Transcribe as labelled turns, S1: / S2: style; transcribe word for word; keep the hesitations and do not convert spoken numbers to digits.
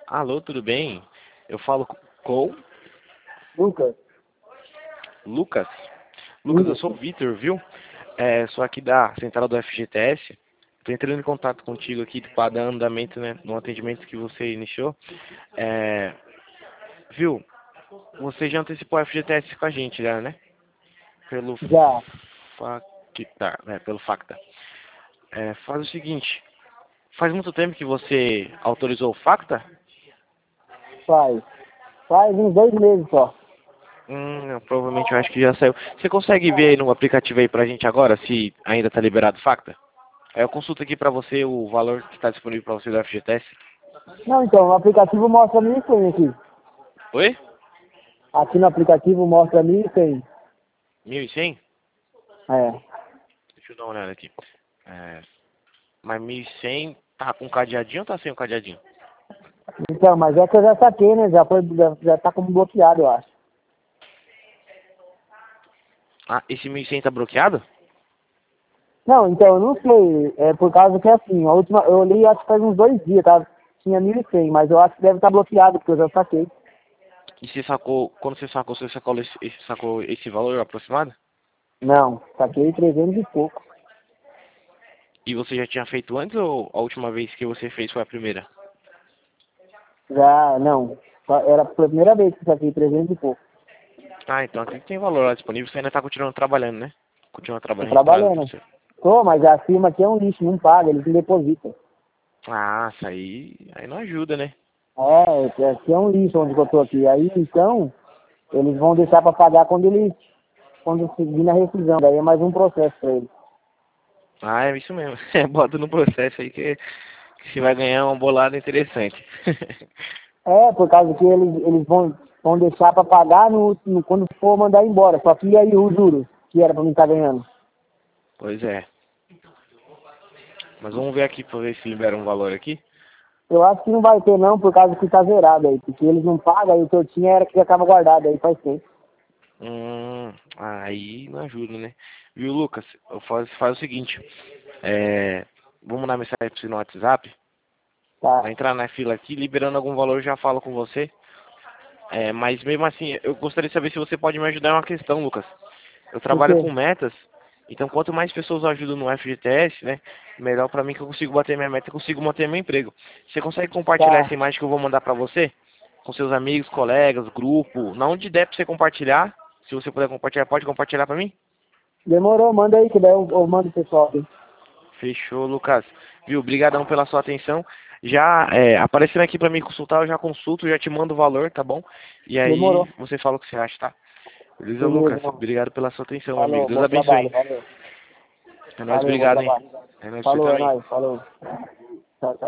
S1: Alô, tudo bem? Eu falo com
S2: Lucas,
S1: Lucas. Lucas, eu sou o
S2: isso.
S1: Vitor, viu? É, sou aqui da central do F G T S. Estou entrando em contato contigo aqui para dar andamento, né, no atendimento que você iniciou. É, viu? Você já antecipou o F G T S com a gente, já, né? Pelo
S2: Já
S1: Facta, né? Pelo Facta. É, faz o seguinte. Faz muito tempo que você autorizou o Facta?
S2: faz. Faz uns dois meses só.
S1: Hum, eu provavelmente eu acho que já saiu. Você consegue ver aí no aplicativo aí pra gente agora se ainda tá liberado o Facta? Aí eu consulto aqui pra você o valor que está disponível pra você do F G T S.
S2: Não, então, o aplicativo mostra mil e cem aqui.
S1: Oi?
S2: Aqui no aplicativo mostra mil e cem.
S1: mil e cem?
S2: É.
S1: Deixa eu dar uma olhada aqui. É, mas mil e cem tá com cadeadinho ou tá sem o cadeadinho?
S2: Então, mas é que eu já saquei, né? Já, foi, já, já tá como bloqueado, eu acho.
S1: Ah, esse mil e cem tá bloqueado?
S2: Não, então, eu não sei. É por causa que, assim, a última, eu olhei, acho que faz uns dois dias, tá? Tinha mil e cem, mas eu acho que deve estar bloqueado, porque eu já saquei.
S1: E você sacou, quando você sacou, você sacou esse, esse- sacou esse valor aproximado?
S2: Não, saquei trezentos e pouco.
S1: E você já tinha feito antes ou a última vez que você fez foi a primeira?
S2: Já, não. Só- Era a primeira vez que eu saquei trezentos e pouco.
S1: Ah, então aqui tem valor lá disponível, você ainda tá continuando trabalhando, né? Continua
S2: Tô
S1: trabalhando registrado pra
S2: trabalhando.
S1: você.
S2: Tô, mas a firma aqui é um lixo, não paga, eles não depositam.
S1: Ah, isso aí, aí não ajuda, né?
S2: É, aqui é um lixo onde eu tô aqui. Aí, então, eles vão deixar para pagar quando eles, quando seguir na rescisão. Daí é mais um processo para eles.
S1: Ah, é isso mesmo. É, bota no processo aí que, que você vai ganhar uma bolada interessante.
S2: É, por causa que eles, eles vão, vão deixar para pagar no, no, quando for mandar embora. Só que e aí o juro, que era para mim estar ganhando.
S1: Pois é. Mas vamos ver aqui pra ver se libera um valor aqui.
S2: Eu acho que não vai ter não, por causa que tá zerado aí. Porque eles não pagam, aí o que eu tinha era que já tava guardado aí faz tempo.
S1: Hum, aí não ajuda, né? Viu, Lucas? Eu faz, faz o seguinte. É, vamos mandar mensagem pra você no WhatsApp.
S2: Tá,
S1: Vai entrar na fila aqui, liberando algum valor, eu já falo com você. É, mas mesmo assim, eu gostaria de saber se você pode me ajudar em uma questão, Lucas. Eu
S2: por
S1: trabalho
S2: quê?
S1: com metas, então quanto mais pessoas eu ajudo no F G T S, né, melhor pra mim que eu consigo bater minha meta e consigo manter meu emprego. Você consegue compartilhar
S2: Tá,
S1: essa imagem que eu vou mandar pra você? Com seus amigos, colegas, grupo, na onde der pra você compartilhar. Se você puder compartilhar, pode compartilhar pra mim?
S2: demorou, manda aí que daí eu, eu mando o pessoal aqui.
S1: Fechou, Lucas. Viu? Obrigadão pela sua atenção. Já é, aparecendo aqui pra mim consultar, eu já consulto, já te mando o valor, tá bom? E aí
S2: Demorou.
S1: você fala o que você acha, tá? Beleza,
S2: Beleza,
S1: Lucas?
S2: irmão.
S1: Obrigado pela sua atenção, meu amigo.
S2: Falou,
S1: Deus
S2: bom
S1: abençoe,
S2: trabalho,
S1: hein?
S2: valeu.
S1: É nóis,
S2: Valeu, bom
S1: obrigado, hein?
S2: trabalho.
S1: É nóis pra você
S2: Falou, é
S1: também.
S2: nóis, falou. Tchau, tchau.